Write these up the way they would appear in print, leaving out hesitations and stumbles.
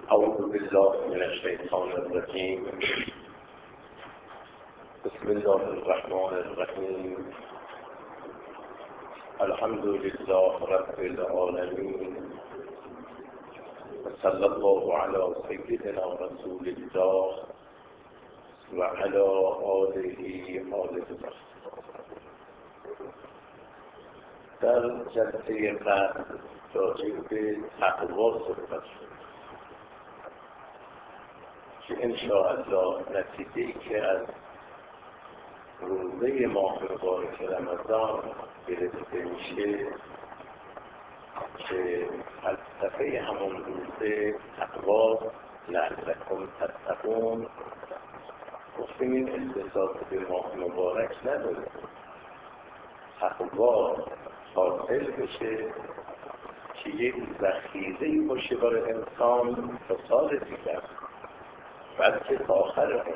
أعوذ بالله من الشيطان الرجيم. بسم الله الرحمن الرحيم. الحمد لله رب العالمين، وصلى الله على سيدنا رسول الله وعلى آله الطاهرين. در جلسه قبل راجع به تقوا صحبت شد که انشاءالله نتیجه‌ای که از روزه ماه مبارک رمضان گرفته میشه که فلسفه همون روزه تقوا لعلکم تتقون، گفتیم این اختصاص به ماه مبارک نداره. تقوا حاصل بشه که یک ذخیره‌ای باشه برای انسان تا سال دیگر، بلکه تا آخر عمر.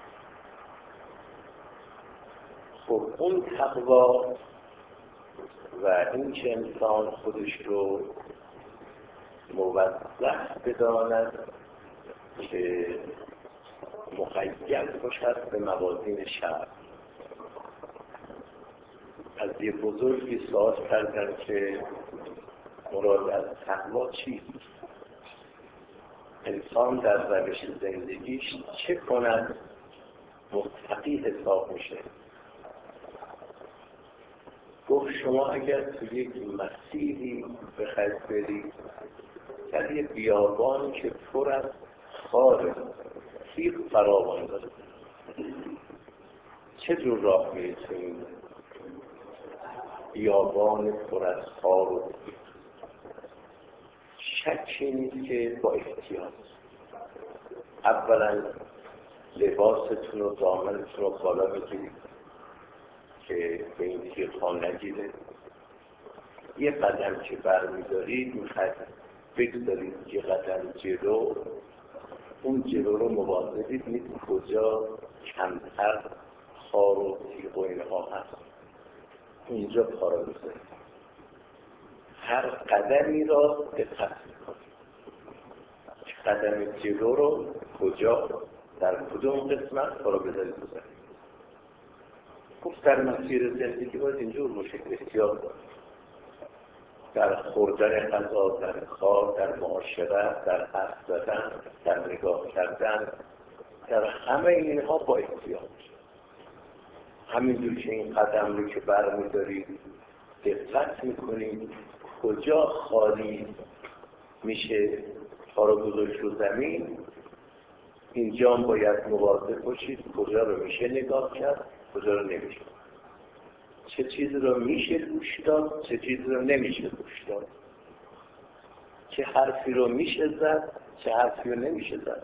خب اون تقوا و این که انسان خودش رو موظف بداند که مقید باشد به موازین شرع. از یه بزرگی سوال کردن که مراد از تقوا چیست؟ انسان در روش زندگیش چه کند متقی حساب میشه؟ گفت شما اگر تو یک مسیری بخواید برید در یک بیابان که پر از خار تیغ فراوان داره، چه جور راه میرید تو این بیابان پر از خار و تیغ؟ شکی نیست که با احتیاط اولا لباستون و دامنتون رو بالا بگیرید که به این تیغ‌ها نگیره. یه قدم که برمی‌دارید میخواید بگذارید یه قدم جلو، اون جلو رو مواظبید نیست کجا کمتر خار و تیغ و اینها هست، اونجا پا رو بذارید. هر قدمی را دقت کنید، قدم جلو رو کجا در کدوم قسمت پا رو بذارید. گفت در مسیر زندگی باید اینجور باشه، احتیاط در خوردن غذا، در کار، در معاشرت، در حرف زدن، در نگاه کردن، در همه اینها با احتیاط. همینجور که این قدم رو که برمی‌دارید دقت می‌کنید کجا خالی میشه پا رو گذاشت رو زمین، اینجا باید مواظب باشید کجا رو میشه نگاه کرد، کجا رو نمیشه، چه چیز رو میشه گوش داد، چه چیز رو نمیشه گوش داد، چه حرفی رو میشه زد، چه حرفی رو نمیشه زد.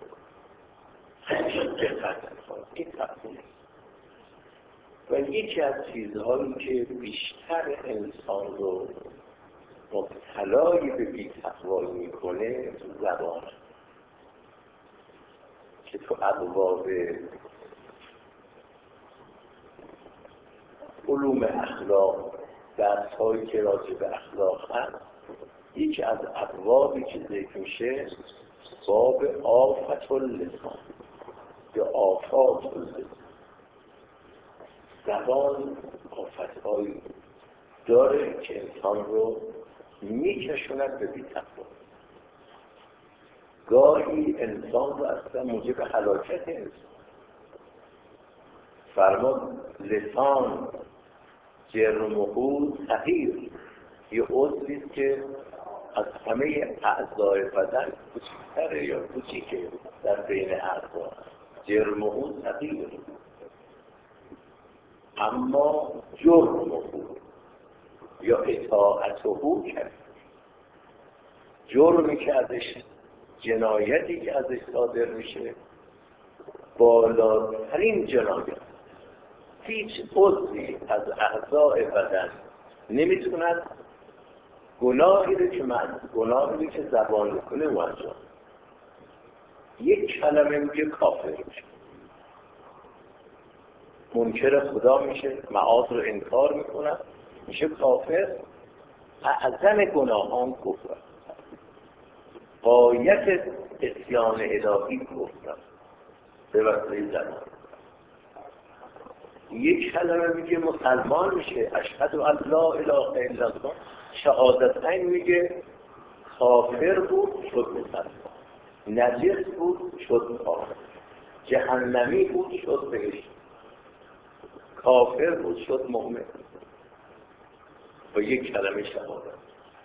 دقت کنید. این تقویم و یکی از چیزهایی که بیشتر انسان رو مبتلای به بی‌تقوایی میکنه زبان، که تو ابواب علوم اخلاق درس‌هایی که راجع به اخلاق هست، یکی از ابوابی که ذکر میشه باب آفت اللسان یا آفات اللسان. زبان آفت‌هایی داره که انسان رو میکشوند به بی‌تقوا. گاهی انسان رو اصلا موجب هلاکت انسان. فرمود لسان جرمه صغیر، یه عضویست که از همه اعضای بدن کوچکتره یا کوچیکه در بین اعضا. جرمه صغیر اما جرمه یا اطاعته کرد. جرمی که ازش، جنایتی که ازش صادر میشه بالاترین جنایت. هیچ عضوی از اعضای بدن نمیتوند گناهی رو که زبان میکنه انجام. یک کلمه میگه کافر میشه، منکر خدا میشه، معاد رو انکار میکنه میشه کافر. اعظم گناهان کفر. غایت عصیان الهی گفتم به وسیله زبان. یک کلمه میگه مسلمان میشه، اشهد ان لا اله الا الله، شهادتین میگه کافر بود شد مسلمان، نجس بود شد پاک، جهنمی بود شد بهشت، کافر بود شد مؤمن. با یک کلمه شهادت.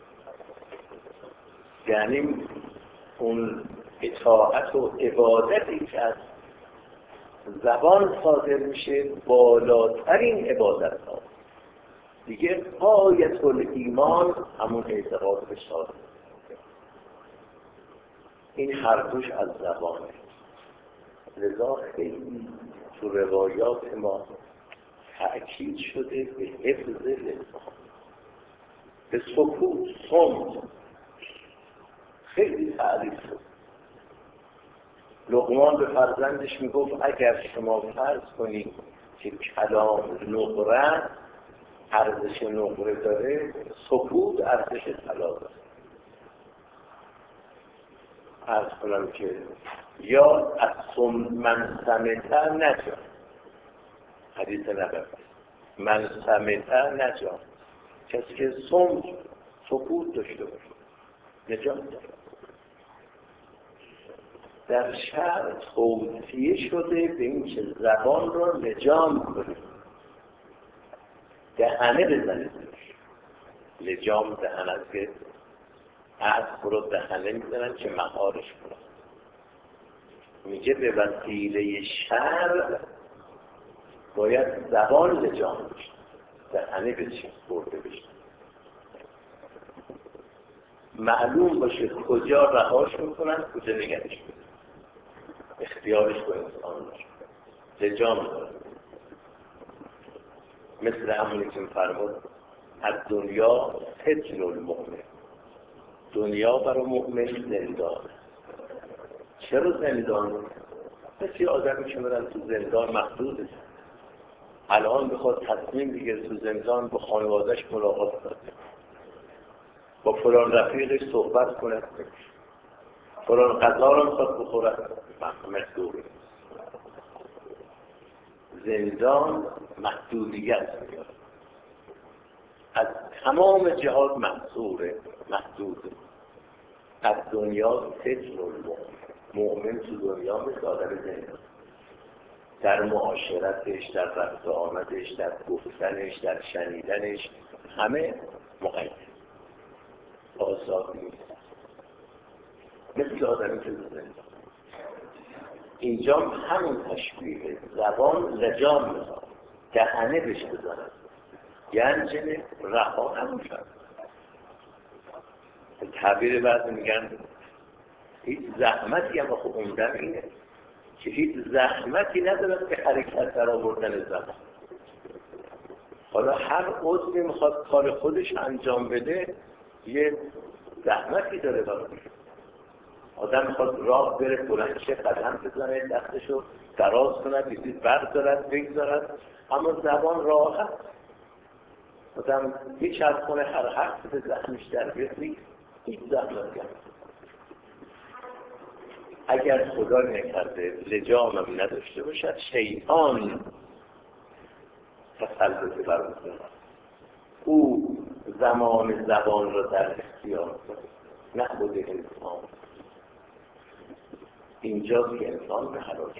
یعنی اون اطاعت و عبادتی که از زبان صادر میشه بالاترین عبادت ها دیگه. غایت الایمان همون اعتقاد به شهادت. این هر دوش از زبانه. لذا خیلی تو روایات ما تأکید شده به حفظ لسان، به سکوت، صمت خیلی تعریف شد. لقمان به فرزندش میگفت اگر شما فرض کنید که کلام نقره ارزش نقره داره، سکوت ارزش طلا داره. عرض کنم که یا از من سمعت نجا، حدیث نبوی، من سمعت نجا، کسی که صمت سکوت داشته باشه نجات داره. در شرع توصیه شده به این که زبان را لجام کنید، دهنه بزنید. لجام دهنه است که عرض رو دهنه میزنن که مهارش کنن. میگه به وسیله شرع باید زبان لجام بشه، دهنه بشه، برده بشه. معلوم باشه کجا رهاش میکنن، کجا نگهش میکنن. اختیارش با انسان باشه. لجام داره. مثل همونی که فرمود از دنیا سجن المؤمن، دنیا برای مؤمن زندان. چرا زندان؟ مثل آدمی که برن تو زندان محدوده. الان بخواد تصمیم بگیره تو زندان با خانوادهش ملاقات کنه، با فلان رفیقش صحبت کنه، فلان غذا رو میخواد بخوره، محدوده. زندان محدودیت میاد، از تمام جهات محصوره، محدوده. از دنیا سجن المؤمن، تو دنیا مثل آدم زندان، در معاشرتش، در رفت آمدش، در گفتنش، در شنیدنش همه مقید، آزاد نیست، مثل آدمی که زندان. اینجا همون تشبیه زبان لجام میخواد، دهنه بهش بزنن، گنجنه رها نموشن. تعبیر بعد میگن هیچ زحمتی، اما خب عمدن اینه که هیچ زحمتی ندارد که حرکت در آوردن زبان. حالا هر عضوی میخواد کار خودش انجام بده، یه زحمتی داره براش. آدم میخواد راه بره، بلند شه، قدم بزنه، دستشو دراز کنه، بیدید بردارد، بگذارد. اما زبان راحت. آدم هیچ از کنه هر حرف به ذهنش در بیاد نیست، هیچ زحمتی هم. اگر خدا نکرده لجام هم نداشته باشد، شیطان تسلط بر می‌کنه. او زمان زبان را در اختیار کنه، نه خود انسان. اینجا که انسان به هلاکت.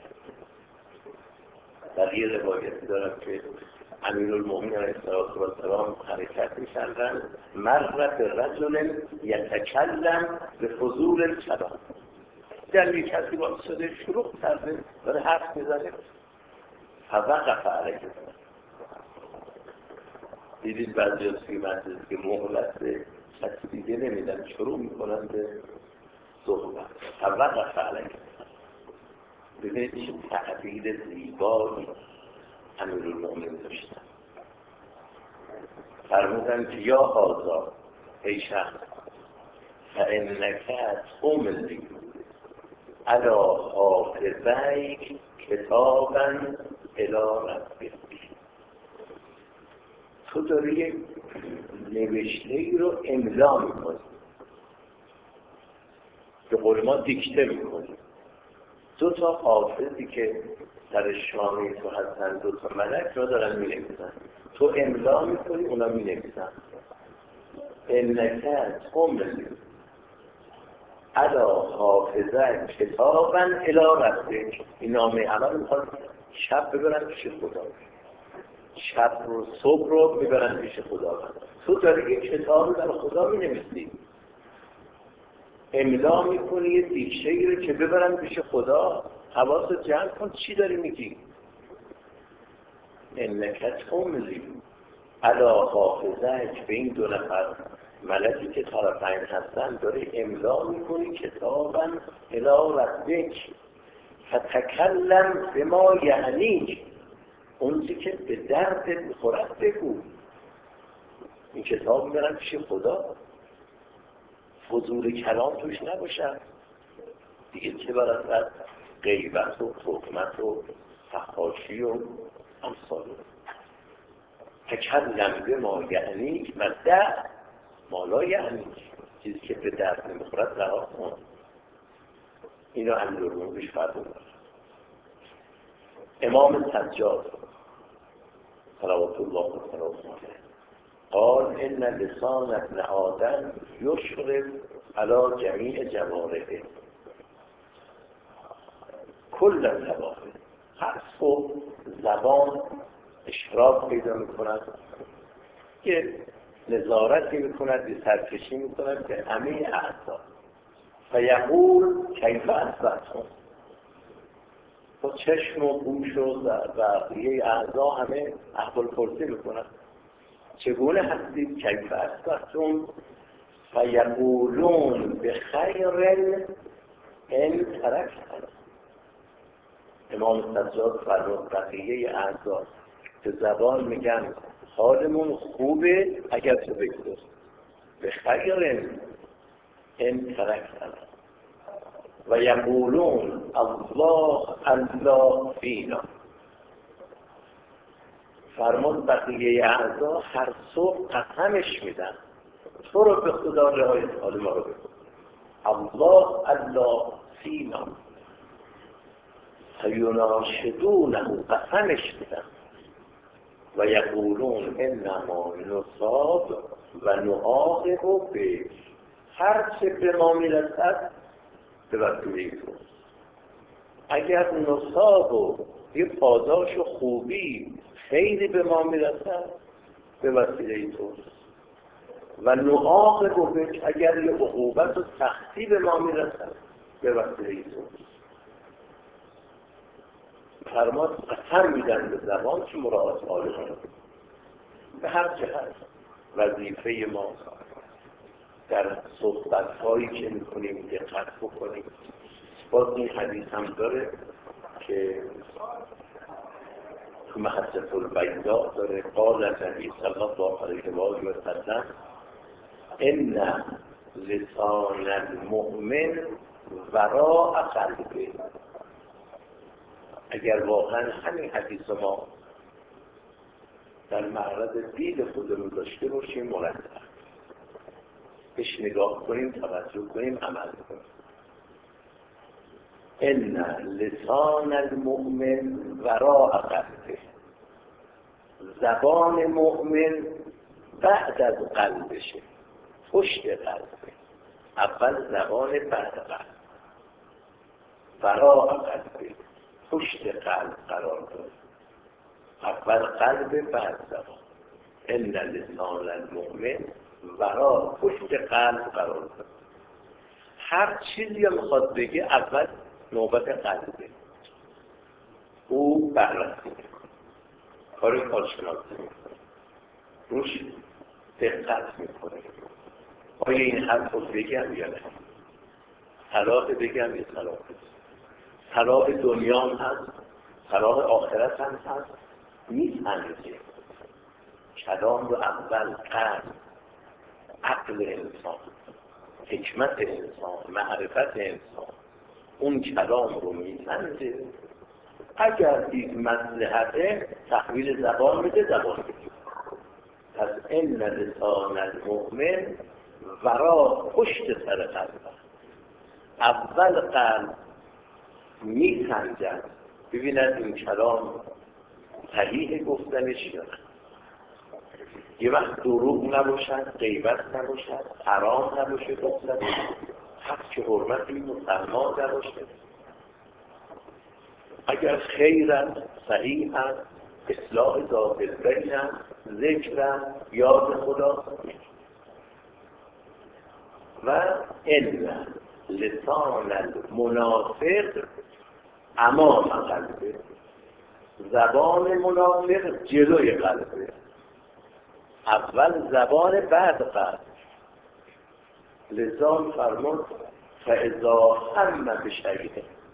در یه روایتی دارم که امیرالمومنین علیه السلام حرکت می‌کردن، مرت رجل یتکلم به فضول الکلام. در یک کسی باید شده شروع کرده داره حرف میزنه، فوقف علیه. دیدید بعضی از سیمندید که مهلت به کسی دیگه نمیدن، شروع میکنن به صحبت. فوقف علیه. ببینید چه تعبیر زیبایی امیرالمومنین داشتن. فرمودن که یا آزاد ای شخص فانک تملی علی حافظیک کتابا الی ربک. تو داری یک نوشته ای رو املا میکنی. به قول ما دیکته میکنی. دو تا حافظی که در شانه تو هستن، دو تا ملک را دارن مینویسن، تو املا میکنی اونا مینویسن. انکه تملی علا حافظه کتابا الی ربک. این نامه اول میخواد شب ببرن پیش خدا، شب رو صبح رو ببرن پیش خدا. تو داری یک کتاب رو در خدا مینویسی، املا میکنی یه دیکشه‌ای رو که ببرن پیش خدا. حواست جمع کن چی داری میگی. انکه تملی علا حافظه، به این دو نفر ملکی که طرفین هستن داره املا میکنی کتابا الی ربک فتکلم بما یعنیک، اون چی که به درد میخورد بگو. این کتاب میبرن پیش خدا، فضول کلام توش نباشد دیگه، چه برد غیبت و تهمت و فحاشی و امثال. تکلم بما یعنیک و دع ما لا یعنیک، چیزی که به درد نمیخورد رها کن. اینو امیرالمومنین بهش فرمود. امام سجاد صلوات الله و سلامه علیه قال ان لسان ابن آدم یشرف علی جمیع جوارحه کل جوارح. هر صبح زبان اشراف پیدا میکند، که نظارتی میکند، یه سرکشی میکند به همه اعضا. فیقول کیف اصبحتم، با چشم و گوش و بقیه اعضا همه احوالپرسی میکنند چگونه هستید. کیف اصبحتم فیقولون بخیر ان ترکتم. امام سجاد فرمود بقیه اعضا به زبان میگن حالمون خوبه اگر تو بگذاری، بخیر ان ترکتم. و یقولون الله الله فینا. فرمود بقیه اعضا هر صبح قسمش میدن تو رو به خدا رعایت حال ما رو بکن، الله الله فینا. فیناشدونه، قسمش میدن. و یقولون انما نصاب و نعاقب به، هر چه به ما میرسد به وسیله تو. اگر نصاب و یه پاداش و خوبی خیلی به ما میرسد به وسیله تو، و نعاقب به، اگر یه عقوبت و سختی به ما میرسد به وسیله تو. فرماد قسم میدن به زبان که مراعات حال ما به هر جهت. وظیفه ما در صحبت‌هایی که می‌کنیم دقت بکنیم. باز این حدیث هم داره که تو محجة البیضاء داره قال النبی صلی الله علیه و آله و سلم ان لسان المؤمن وراء قلبه. اگر واقعا همین حدیث ما در معرض دید خودمون داشته باشیم، مرتب بهش نگاه کنیم، توجه کنیم، عمل کنیم. ان لسان المؤمن وراء قلبه، زبان مؤمن بعد از قلبشه، پشت قلبه. اول زبان بعد قلب، وراء قلبه، پشت قلب قرار داره. اول قلب بعد زبان. ان لسان المؤمن وراء، پشت قلب قرار داره. هر چیزی رو میخواد بگه اول نوبت قلبه، او بررسی میکنه، کار کارشناسی میکنه، روش دقت میکنه. آیا این حرف رو بگم یا نه؟ صلاح بگم یا صلاح بگم؟ صلاح دنیا هم هست، صلاح آخرت هم هست. میفهمیده کلام رو اول قلب، عقل انسان، حکمت انسان، معرفت انسان، اون کلام رو میفهمیده. اگر دید مصلحته تحویل زبان میده، زبان میده. پس ان لسان المؤمن ورا، پشت سر قلب. اول قلب میسنجد ببیند این کلام صحیح گفتنش یا نه. یه وقت دروغ نباشد، غیبت نباشد، حرام نباشه گفتن، حق که حرمت این مسلمان نباشه. اگر خیر است، صحیح است، اصلاح ذات البین است، ذکر است، یاد خدا و علم لسان المنافق امام قلبه، زبان منافق جلوی قلبه. اول زبان بعد قلب. لذا فرمود فاذا هم بشیء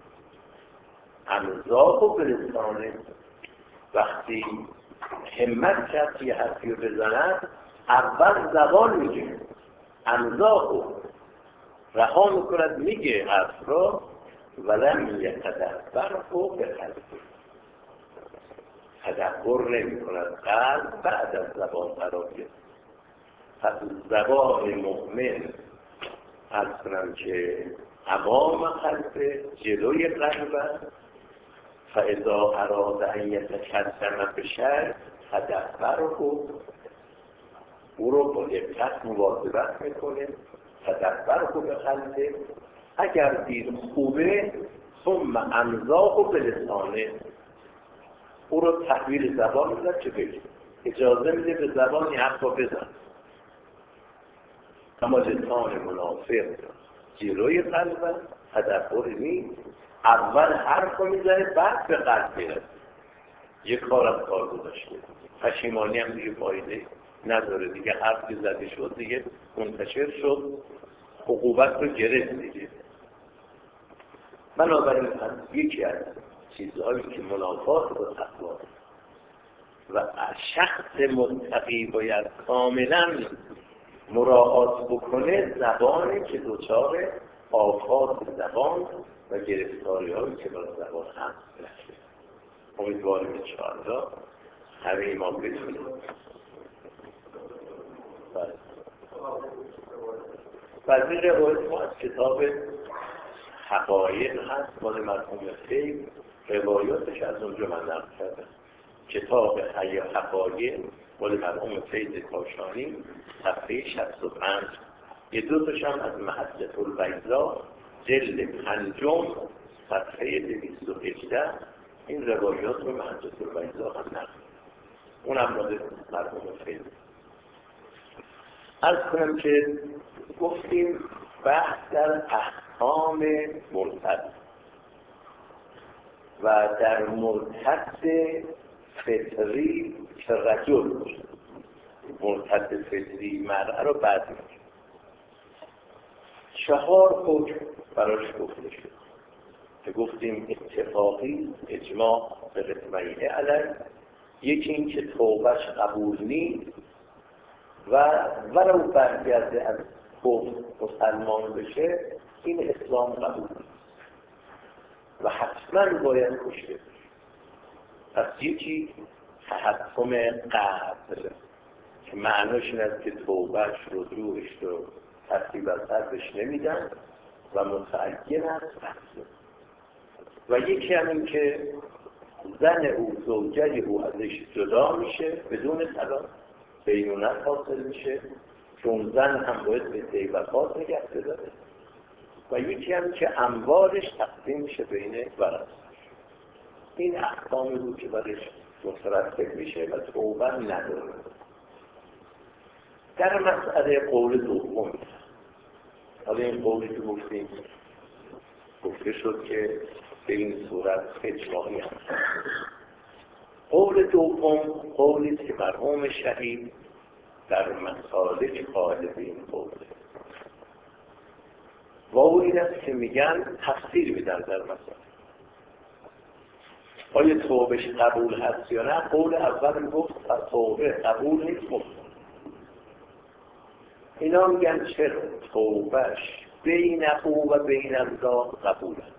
امضاه بلسانه، وقتی همت کرد یه حرفی رو بزند اول زبان میگه، امضاه رها میکند میگه حرف را، ولم یتدبره بقلبه، تدبر نمی کند قلب بعد از زبان قرار گرفت. پس زبان مؤمن از کنم که امام قلب جلوی قلب، فاذا اراد ان یتکلم بشیء تدبره، او رو با دقت مواظبت میکنه، تدبره به قلبه. اگر دید خوبه ثم امضاه بلسانه، او رو تحویل زبان میدن که بگید، اجازه میده به زبانی حق رو بزن. اما لسان منافق جلوی قلب، تدبر نیست، اول حرف رو میزنه بعد به قلب میره. یک کار از کار گذاشته، پشیمانی هم دیگه فایده نداره دیگه، حرف که زده شد دیگه منتشر شد، عقوبت رو گرفت دیگه. بنابراین یکی از چیزهایی که منافات با تقوا و شخص متقی باید کاملا مراعات بکنه، زبانه که دچار آفات زبان و گرفتاری هایی که با زبان هم نشه. امیدواریم انشاءالله همه ما بتونیم. بعضی روایت ما از کتاب حقایق هست، مال مرحوم خیل، روایاتش از اونجا من نقل کردم. کتاب حقایق مال مرحوم فیض کاشانی، صفحه 65. یه دو تاشم از محجة البیضاء جلد 5 صفحه 218. این روایات رو محجة البیضاء هم نقل، اونم مال مرحوم فیض. عرض کنم که گفتیم بحث در احکام مرتد و در مرتد فطری که رجل مرتد فطری مرأة رو بعد میگه. 4 حکم براش گفته شد که گفتیم اتفاقی اجماع به رتبه علیه. یکی این که توبهش قبول نیست و ولو برگرده از کفر مسلمان بشه، این اسلام قبول نیست و حتما باید کشته بشه. پس یکی تحکم قتل که معناش این است که توبهش رو رجوعش رو ترتیب از سرش نمیدن و متعین است قتل. و یکی هم این که زن او زوجه او ازش جدا میشه بدون طلاق، بینونت حاصل میشه، چون زن هم باید به دیوکات نگه بداره. و یکی هم که اموالش تقسیم میشه بین ورثه. این احکامی بود که برش مترتب میشه و توبه نداره. در مسئله قول دوم، حالا این قولی که گفتیم گفته شد که به این صورت اجماعی هست. قول دوم قولی که مرحوم شهید در مسالک قائل به این قوله و او این است که میگن تفسیر میدن در مسئله آیا توبهش قبول هست یا نه. قول اول گفت توبه قبول نیست، اینا میگن چرا توبهش بین او و بین الله قبول است،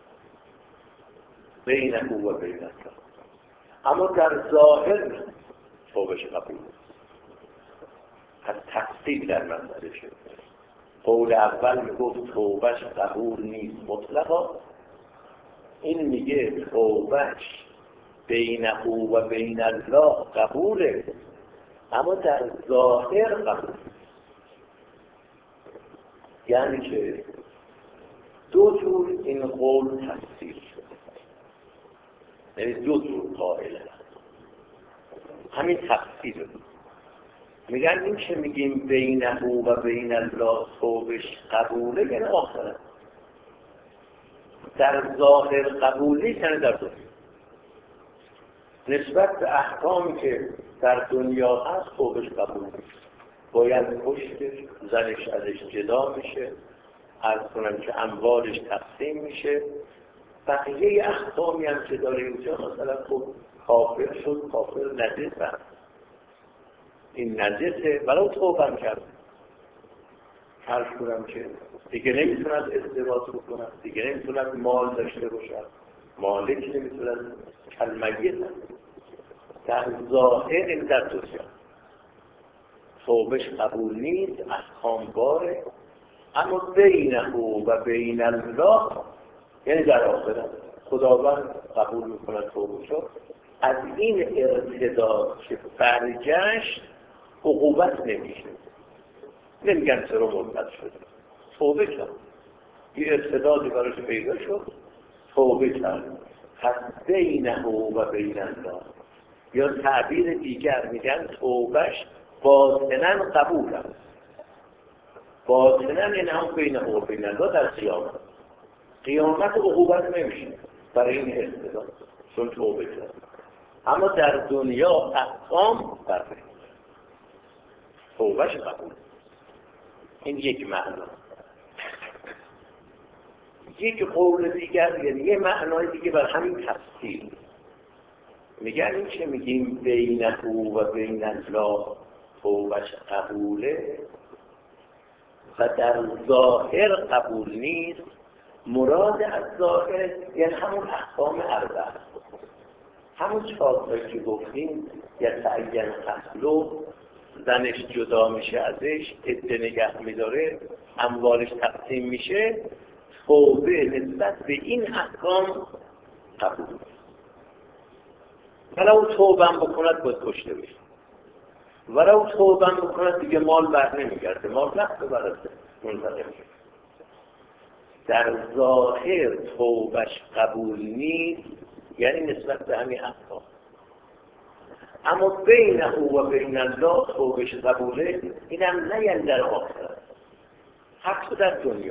بین او و بین الله، اما در ظاهر توبهش قبول است. پس تفصیل در مسئله شد. قول اول میگفت توبهش قبول نیست مطلقا، این میگه توبهش بینه و بین الله قبوله، اما در ظاهر قبول. یعنی که دو جور این قول تفسیر شده، یعنی دو جور قائله، همین تفسیر میگن این که میگیم بینه و بین الله توبش قبوله یعنی آخره، در ظاهر قبولی یعنی در دنیا نسبت به احکامی که در دنیا هست توبش قبول نیست، باید کشتش، زنش ازش جدا میشه، عرض کنم که اموالش تقسیم میشه، بقیه احکامی هم که داره اینجا مثلا خب کافر شد، کافر نجس هم این نجسه ولو توبه کرد، عرض کنم که دیگه نمیتوند ازدواج بکنن، دیگه نمیتوند مال داشته باشن، مالک نمیتوند کلمگیه در ظاهر این در دنیا توبش قبول نیست، احکام باره، اما بینه و بین الله یعنی در آخرت خداوند قبول میکنه توبه شد. از این ارتداد که برگشت عقوبت نمیشه، نمیگن چرا مرتد شد، توبه کرد، یه ارتدادی براش پیدا شد توبه کرد، پس بینه و بین الله، یا تعبیر دیگر میگن توبهش باطناً قبول است، باطناً این هم بینه و بین الله در قیامت عقوبت نمیشه برای این ارتداد چون توبه کرد، اما در دنیا احکام برده توبهش قبول. این یک معنا. یک قول دیگر یعنی یه معنای دیگه بر همین تفسیر میگن این که میگیم بینه و بین الله توبهش قبوله و در ظاهر قبول نیست، مراد از ظاهر یعنی همون احکام اربعه، همون چهارتایی که گفتیم، یا تعین قتلو، زنش جدا میشه ازش، عده نگه میداره، اموالش تقسیم میشه، توبه نسبت به این احکام قبول. ولو توبه بکند باید کشته بشه، ولو توبه بکند دیگه مال بر نمیگرده، مال نقصه برده منتقل میشه. در ظاهر توبهش قبول نیست یعنی نسبت به همین احکام، اما بینه و بین الله توبهش قبوله، اینم نه یعنی در آخرت، حتی در دنیا.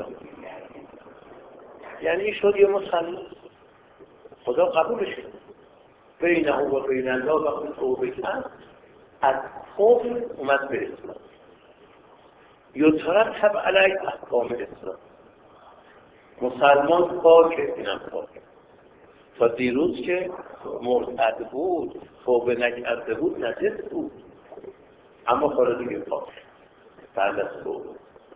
یعنی شد یه مسلمان خدا قبولش کرد، بینه و بین الله وقتی توبه کرد از کفر اومد به اسلام، یترتب علیه احکام اسلام، مسلمان پاکه، اینم پاکه. تا دیروز که مرتد بود، توبه نکرده بود، نجس بود، اما حالا دیگه پاک بعد از توبه.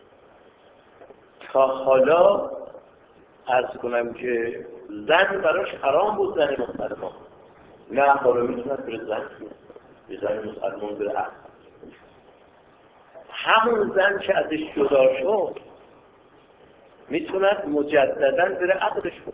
تا حالا عرض کنم که زن براش حرام بود، زن مسلمان، نه حالا میتوند بره زن مسلمان بره عقل. همون زن که ازش جدا شد میتوند مجدداً بره عقلش بود.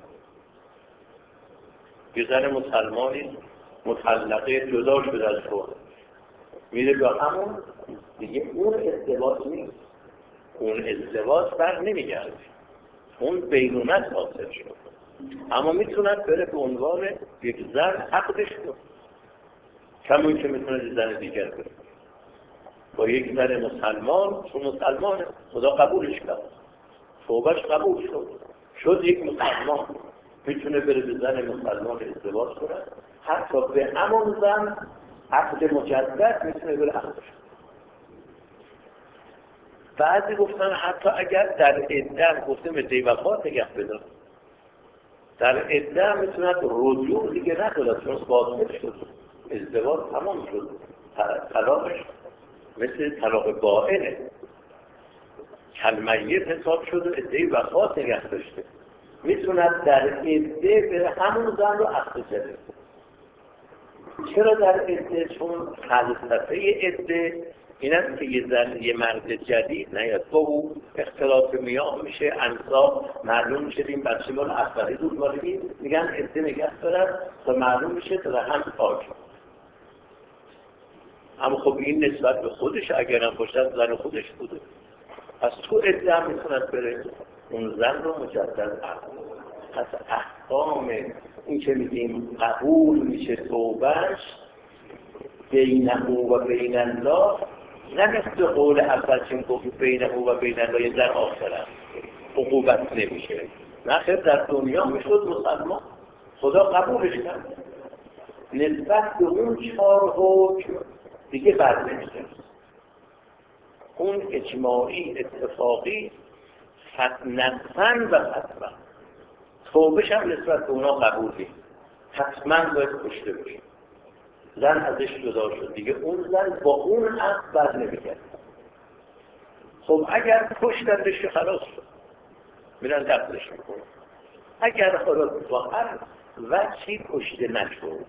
یه زن مسلمانی مطلقه جدا شده از خود میره به همون دیگه، اون ازدواج نیست، اون ازدواج بر نمیگرده، اون بینونت حاصل شد، اما میتوند بره به عنوان یک زن عقدش کن، کمون که میتونه زن دیگر بره با یک زن مسلمان، چون مسلمانه خدا قبولش کرد، توبهش قبول شد یک مسلمان، میتونه بره به زن مسلمان ازدواج کنه، حتی به همون زن عقد مجدد میتونه بره عقدش. بعضی گفتن حتی اگر در عده گفتم به وفات نگه بدار، در عده میتونه رجوع دیگه نکنه، چون باطل شد، ازدواج تمام شد، طلاقش مثل طلاق بائنه، کلمیت حساب شد و عده وفات نگه داشته، میتونه در عده بره همون زن رو عقد جدید. چرا در عده؟ چون فلسفه عده این است که یه مرد جدید نیاد با او اختلاف میاه میشه، انصاب معلوم میشه این بچه مال اولی بود مالگی میگن عده نگه دارن تا معلوم میشه تا هم پاک. اما خب این نسبت به خودش اگرم باشد زن خودش بوده، پس تو عده هم میتوند بره اون زن رو مجدد پس احکام این که میگیم قبول میشه توبهش بینه و بین الله، نه مثل قول اول که گفت بینه و بین الله یه در آخرت عقوبت نمیشه، نه خیر در دنیا میشد مسلمان خدا قبولش کرد، نسبت به اون 4 حکم دیگه بر نمیشه، اون اجماعی اتفاقی نصفاً و حتما توبهش هم نسبت به اونا قبول نیست، حتما باید کشته بشه. زن ازش جدا شد دیگه، اون زن با اون عقد بر نمیگرد. خب اگر کشتندش خلاص شد میرن دفنش میکنن، اگر خلاص با هر وجهی کشته نشد،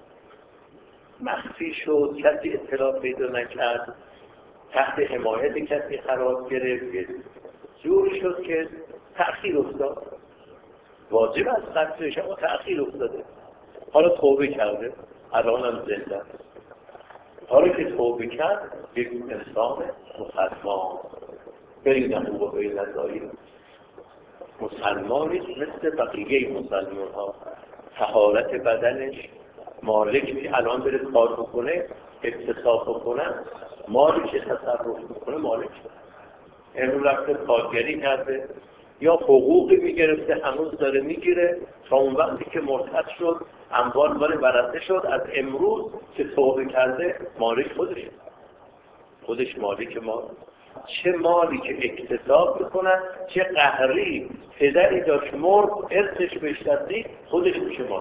مخفی شد، کسی اطلاع پیدا نکرد، تحت حمایت کسی قرار گرفت، جور شد که تأخیر افتاد، واجب از قتلش اما تأخیر افتاده، حالا توبه کرده، الان هم زنده، حالا که توبه کرد یک انسان مسلمان بین او و بین الله مسلمانی مثل بقیه مسلمان ها، طهارت بدنش، مالک که الان بره کار بکنه اکتساب بکنه، مالی که تصرف میکنه مالک امروز رفته کارگری کرده یا حقوقی میگرفته هنوز داره میگیره تا اون وقتی که مرتد شد اموال مال برنده شد، از امروز که توبه کرده مالک خودش مالک مال، چه مالی که اکتساب میکنن، چه قهری پدری داشت مرد ارثش بشتردی خودش میشه مال،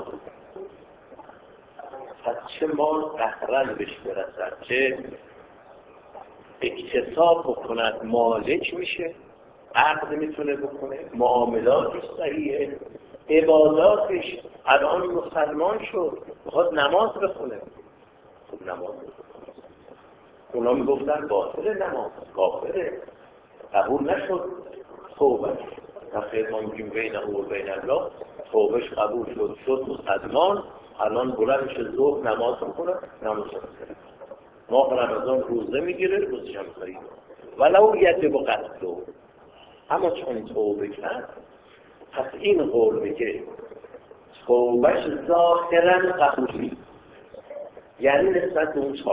پس چه مال قهرن بهش برسد، چه اکتساب بکند مالک میشه، عقد میتونه بکنه، معاملاتش صحیحه، عباداتش الان مسلمان شد بخواد نماز بخونه، خب نماز اونا میگفتن باطل نماز کافره قبول نشد توبهش، نخیر ما میگیم بین او و بین الله توبهش قبول شد مسلمان، الان بلند میشه ظهر نماز میکنه، نماز میکنه، ماه رمضان روزه میگیره، روزش هم صحیح ولو یجب قتله، اما چون توبه کرد پس این قول میگه توبهش ظاهراً قبول نیست، یعنی نسبت به اون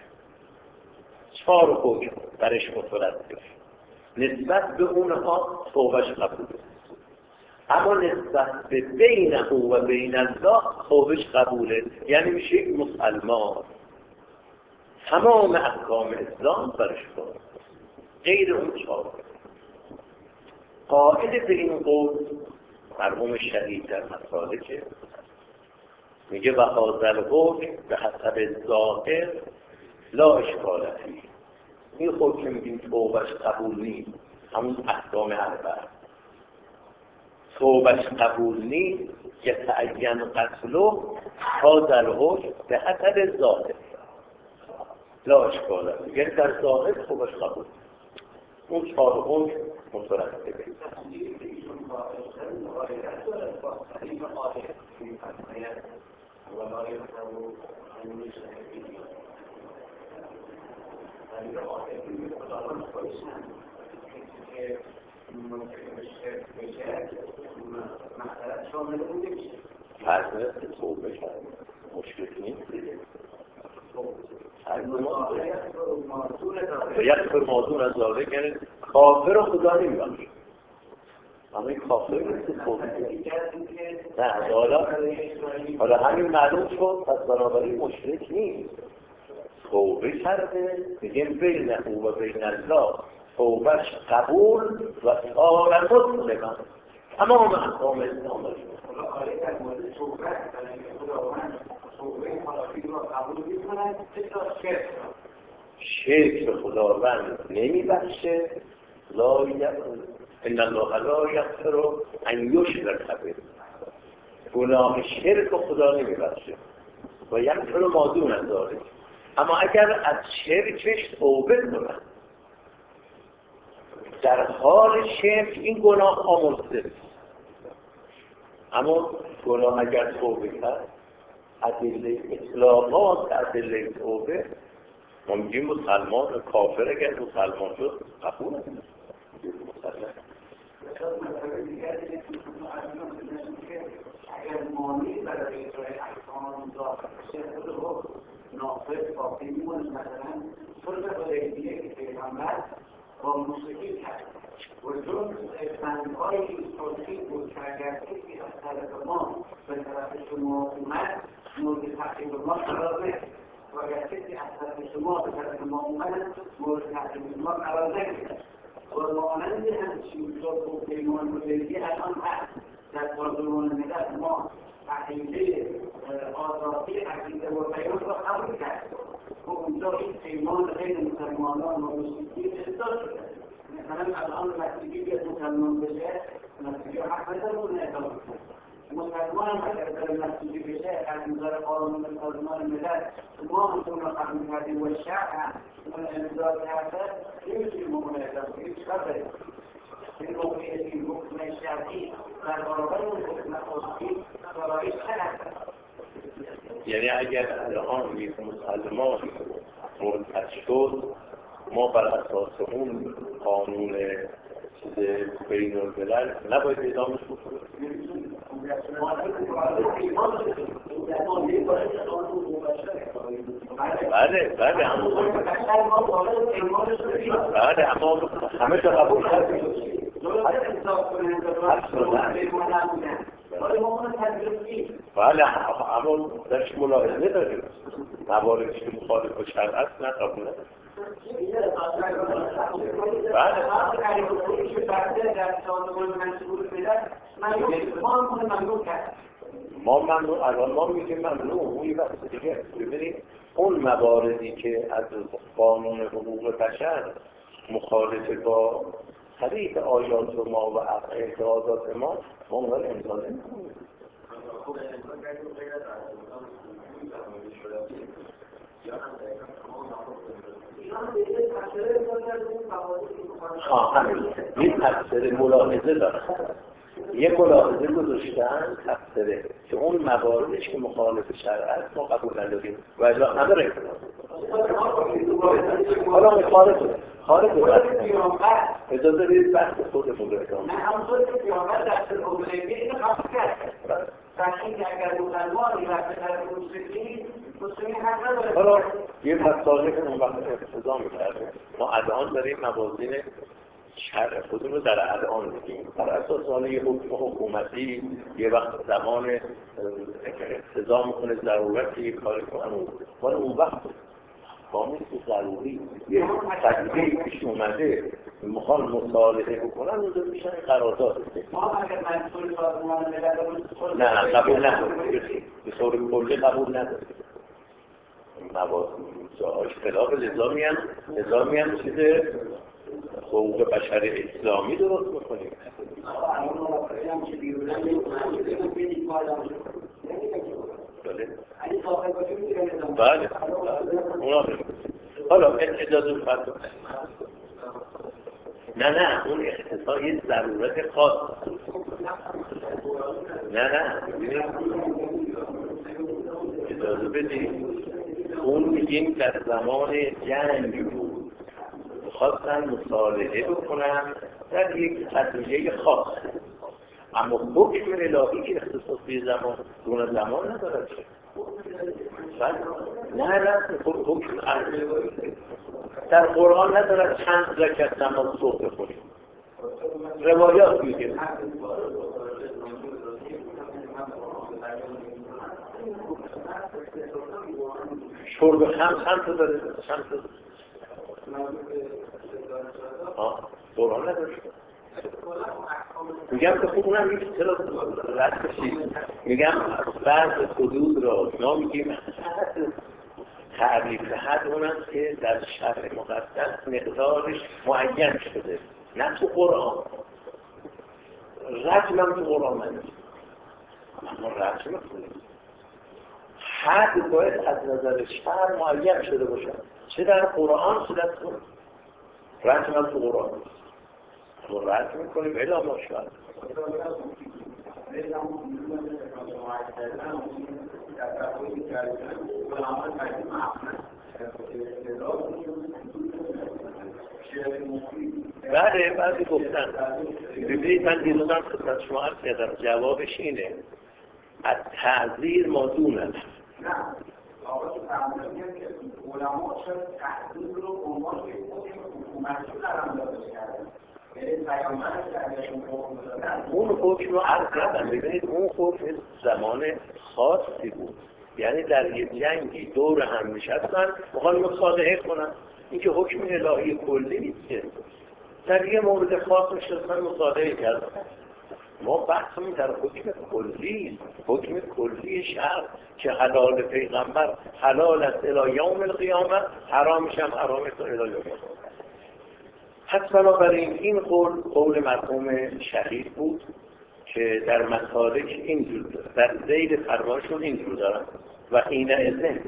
4 حکم برش مترتب، نسبت به اونها توبهش قبول نیست، اما نسبت به بین او و بین الله توبهش قبوله، یعنی میشه یک مسلمان تمام احکام اسلام برش قبول، غیر اون 4. قائل به این قول مرحوم شهید در مسالکه میگه و هذا الحکم به حسب ظاهر لا اشکال فیه، این حکم که میگیم توبهش قبول نیست، همون احکام اربعه توبهش قبول نیست یتعین قتله، هذا الحکم به حسب ظاهر لا اشکال فیه، یعنی در ظاهر توبهش قبول نیست، اون 4 حکم مترتبه. هر توبه کرد مشکل نیست یک پر موضوع از ذالک، یعنی کافر رو خدا نمیبخشه، اما این کافر نیست توبه نه حالا همین معلوم شد، پس بنابراین مشرک نیست، توبه کرده میگیم بین او و بین الله توبهش قبول و صار مسلما، تمام احکام اسلام داشت. شرک خداوند نمیبخشه، ان الله لا یغفر ان یشرک به، گناه شرک خدا نمیبخشه و یغفر ما دون ذلک، اما اگر از شرکش توبه کنند در حال شرک این گناه آمرزیده، اما گناه اگر توبه کرد ادله اطلاقات ادله توبه ما میگیم مسلمان کافر اگر مسلمان شد قبول نکنه اگر مانی برای اجرای احکام داخل خود نافذ باقی مون مثلا صلح حدیبیه که پیغمبر با موسیقی کرد و چون بندهای صلحی بود که اگر کسی از طرف ما به طرف شما اومد مورد تعقیب ما قرار نگرفت و اگر کسی از طرف شما به طرف ما اومد مورد تعقیب ما قرار نگرفت و مانند همچین صلح و پیمان حدیبیه الان هست در سازمان ملل ما عقیده آزادی عقیده و بیان را قبول کرد و اونجا این پیمان بین مسلمانان و مسیحی اصلاح شده. مثلا الان مسیحی که مسلمان بشه مسیحی حق نداره اعلام کنه. مسلمان هم اگر در مسیحی بشه از نظر قانون سازمان ملل ما هم اون را قبول کردیم و شرع هم اون امضا کرده نمیتونیم اون اعلام کنیم. چیکار داریم؟ این موقعیت این حکم شرعی در برابر اون حکم عرفی برای شرع. یعنی اگر الان یک مسلمان مرتد شد ما بر اساس اون قانون بین الملل نباید اعدامش بکنیم. بله بله اما همه جا قبول کردیم. بله اما درش ملاحظه داریم مواردی که مخالف با شرع است نه قبول نداریم. ما ممنوع الان ما میگیم ممنوع اونی وقت دیگه ببینید اون مواردی که از قانون حقوق بشر مخالف با حدیث آیات ما و اعتراضات ما اونها رو امضا نمی‌کنیم. همین یک تفسیر ملاحظه داره یک ملاحظه گذاشتن تفسیره که اون مواردش که مخالف شرع است ما قبول نداریم و اجرا نداره حالا خارج اجازه بدید بحث خودمون رو ادامه نه همونطور که پیامبر در حدیبیه اینو قبول کرد فقط اگر مسلمانی رفته در مسلمی حق نداره. حالا یه مسائلی که اون وقت اقتضا می‌کرده ما الان داریم موازین شرع خودمون رو در الان میگیم بر اساس حالا یه حکم حکومتی یه وقت زمان اقتضا میکنه ضرورت یه کاری کنن مال اون وقت قانون ضروری یه تجربه پیش اومده میخوان مصالحه بکنن اونجا میشن قرارداد. ما اگر مسئول سازمان ملل نه قبول نداریم به طور کلی قبول نداریم جاهاش خلاف نظامی هم چیز حقوق بشر اسلامی درست بکنیم. بله اونا حالا اجازه فرد نه اون اختصاص یه ضرورت خاص نه اجازه بدید اون میگیم در زمان جنگ بود خواستن مصالحه بکنن در یک قضیه خاص اما حکم الهی که اختصاصی زمان ندارد نه حکم در قرآن ندارد چند رکعت نماز صبح بخونیم روایات میگه شرب چند تا داره قرآن نداره میگم که خوب اونم میگه چرا رد بشید میگم بعض حدود را ما میگیم تعریف حد اونم که در شرع مقدس مقدارش معین شده نه تو قرآن رجم هم تو قرآن نداره اما رجم کنیم حد باید از نظر شرع معین شده باشه، چه در قرآن چه در سنت. رد من تو قرآن ما رد میکنیم الا ماشاءالله. بله بعضی گفتن ببینید من دیروزم خدمت شما عرض کردم جوابش اینه از تعذیر ما دون است. نه آقای فرمودن که علما چرا تعذیر رو عنوان به حکومتی قلمداد کردن، یعنی پیامبر ازشون حکم دادن. اون حکم رو عرض کردم ببینید اون حکم زمان خاصی بود، یعنی در یه جنگی دور هم نشستن میخوان مصالحه کنن. این که حکم الهی کلی نیست که در یه مورد خاص نشستن مصالحه کردن. ما بحثمون در حکم کلی، حکم کلی شرع که حلال پیغمبر حلال است الی یوم القیامه، حرامش هم حرام است الی یوم القیامه. پس بنابراین این قول مرحوم شهید بود که در مسالک اینجور در ذیل فرمایشون اینجور دارن و این اذن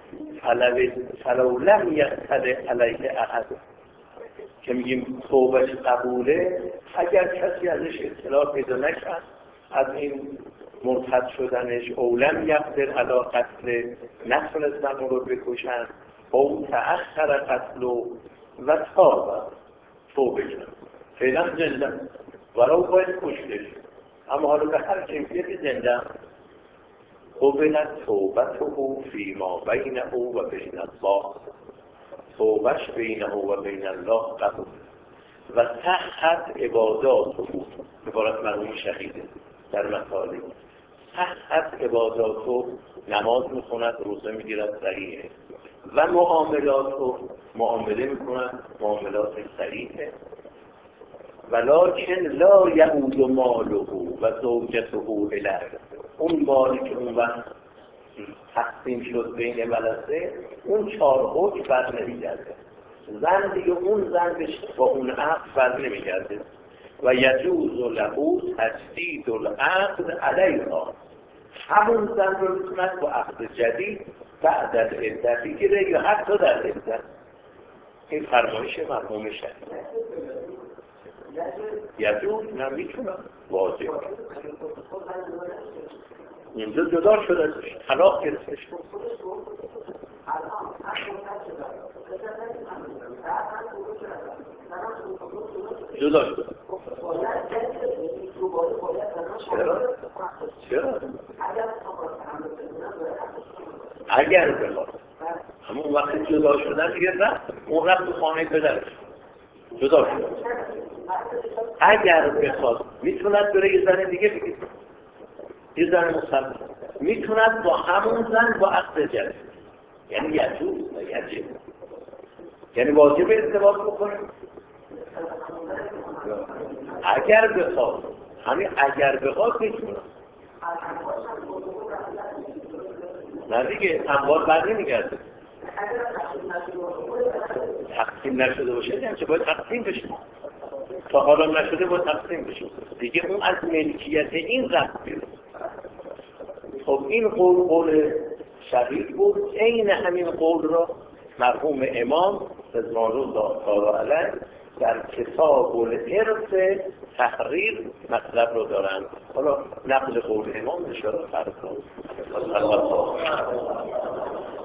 فلو لم یقتد علیه احد، که میگیم توبهش قبوله اگر کسی ازش اطلاع پیدا نکرد از این مرتد شدنش، اولم یقدر علی قتل نتونستن اون رو بکشن، او تأخر قتل و تاب توبه کرد فعلا زنده ولو باید کشته شد، اما حالا به هر کیفیت زنده قبلت توبته فیما بینه و بین الله، توبهش بینه و بین الله قبول و صحت عبادات بود. عبارت مرحوم شهیده در مطالب صحت عبادات، نماز میخوند، روزه میگیرد، صحیحه و معامله میکنند، معاملات صحیحه، ولکن لا یعود ماله و زوجته الیه، اون مالی که اون وقت تقسیم شد بین ولده اون 4 حکم بر نمیگرده، زن دیگه اون زن با اون عقد بر نمیگرده و یجوز له تجدید العقد علیها، همون زن رو میتوند با عقد جدید بعد از عدت بگیره یا حتی در عدت. این فرمایش مرحوم شهید. یجوز نمیتونم واجب اینجا جدا شده ازش، طلاق گرفتش جدا شده. چرا؟ اگر بخواد همون وقتی جدا شدن دیگه رفت اون رفت تو خانه پدرش جدا شده، اگر بخواد میتوند بره یه زن دیگه بگیره، یه زن مسلمان میتوند با همون زن با عقد جدید، یعنی یجوز یجب، یعنی واجب ازدواج بکنه اگر بخواد، همین اگر بخواد میتونه. نه دیگه اموال بر نمیگرده، تقسیم نشده باشه یعنی که باید تقسیم بشه، تا حالا نشده باید تقسیم بشه دیگه، اون از ملکیت این رفت بیرون. خب این قول شهید بود. این همین قول را مرحوم امام رضوان الله تعالی علیه در کتاب الارث تحریر مطلب رو دارند. حالا نقل قول امام اشاره فرق کنم.